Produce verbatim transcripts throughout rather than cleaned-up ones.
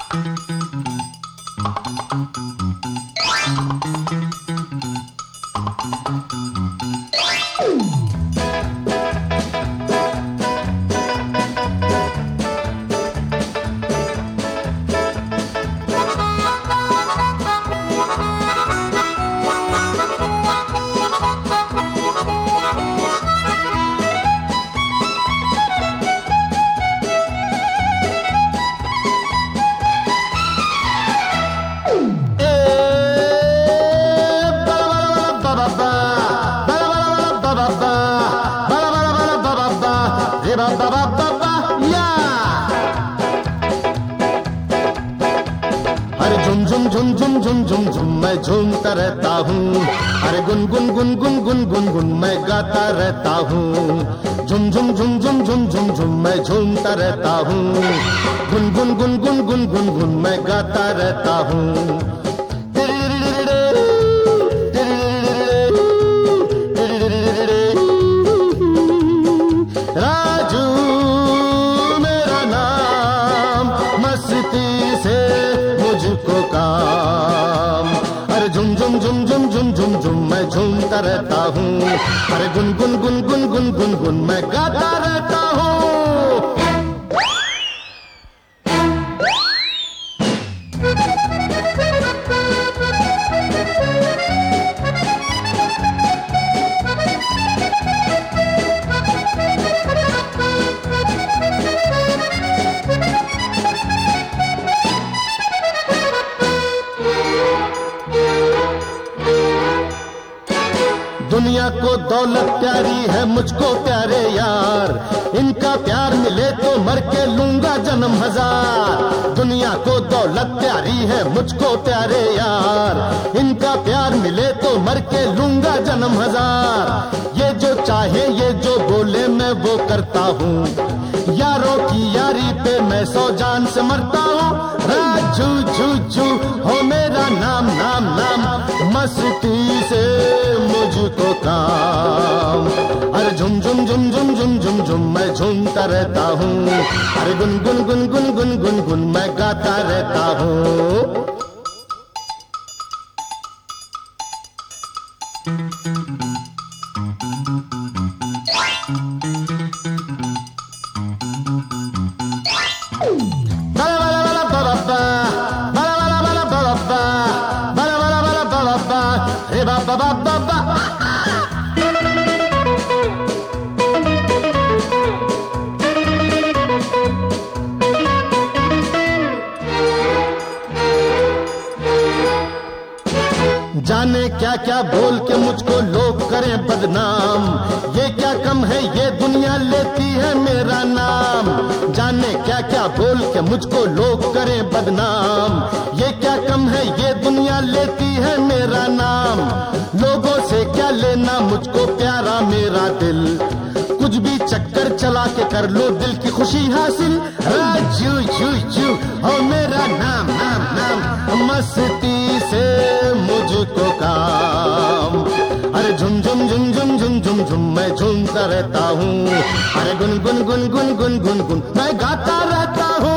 झुम झुम झुम झुम झुम झुम मैं झूमता रहता हूँ। अरे गुन गुन गुन गुन गुन गुन गुन मैं गाता रहता हूँ। झुम झुम झुम झुम झुम झुम झुम मैं झूमता रहता हूँ। गुन गुन गुन गुन गुन गुन गुन मैं गाता रहता हूँ। राजू मेरा नाम, मस्ती से मुझको काम। अरे झुम झुम झुम झुम झुम झुम झुम मैं झूमता रहता हूँ। अरे गुन गुन गुन गुन गुन गुन गुन मैं गाता रहता हूँ। दुनिया को दौलत प्यारी है, मुझको प्यारे यार। इनका प्यार मिले तो मर के लूंगा जन्म हजार। दुनिया को दौलत प्यारी है, मुझको प्यारे यार। इनका प्यार मिले तो मर के लूंगा जन्म हजार। ये जो चाहे ये जो बोले मैं वो करता हूँ। यारों की यारी पे मैं सौ जान से मरता हूँ। राजू झू झू हो मेरा नाम नाम नाम, मस्ती से मुझको काम। अरे झुम झुम झुम झुम झुम झुम झुम मैं झूमता रहता हूँ। अरे गुन गुन गुन गुन गुन गुन गुन मैं गाता रहता हूँ। जाने क्या क्या बोल के मुझको लोग करें बदनाम। ये क्या कम है ये दुनिया लेती है मेरा नाम। जाने क्या क्या बोल के मुझको लोग करें बदनाम। ये क्या कम है ये दुनिया लेती है मेरा नाम। लोगों से क्या लेना मुझको प्यारा मेरा दिल। कुछ भी चक्कर चला के कर लो दिल की खुशी हासिल। राजू जू जू हो मेरा नाम नाम नाम, मस्ती से मुझको काम। अरे झुम झुम झुम झुम झुम झुम झुम मैं झूमता रहता हूँ। अरे गुन गुन गुन गुन गुन गुन गुन मैं गाता रहता हूँ।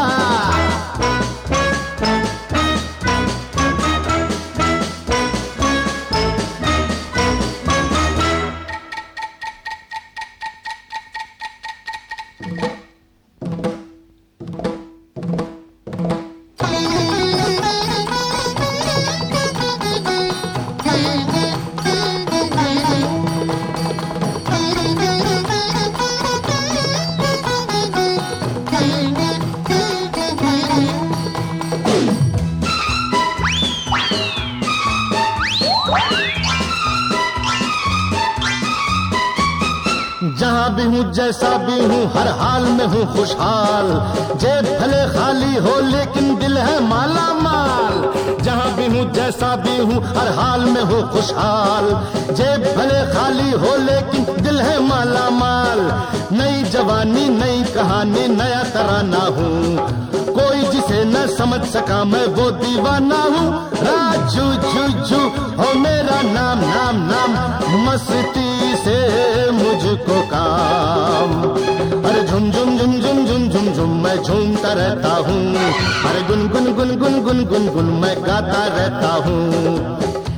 जहाँ भी हूँ जैसा भी हूँ हर हाल में हूँ खुशहाल। जेब भले खाली हो लेकिन दिल है माला माल। जहाँ भी हूँ जैसा भी हूँ हर हाल में हूँ खुशहाल। जेब भले खाली हो लेकिन दिल है माला माल। नई जवानी नई कहानी नया तराना हूँ। कोई जिसे न समझ सका मैं वो दीवाना हूँ। राजू झू झू हो मेरा नाम नाम नाम, मस्ती से मुझको काम। अरे झुम झुम झुम झुम झुम झुम झुम मैं मैं झूमता रहता हूँ। अरे गुन गुन गुन गुन गुन गुन गुन मैं गाता रहता हूँ।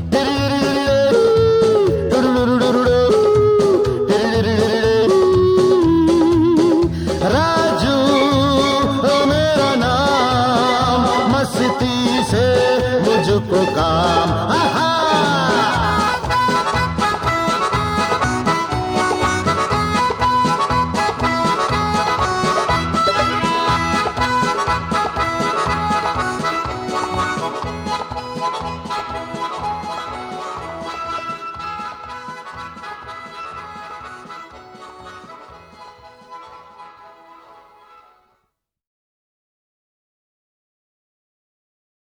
राजू मेरा नाम, मस्ती से मुझको काम। आहा!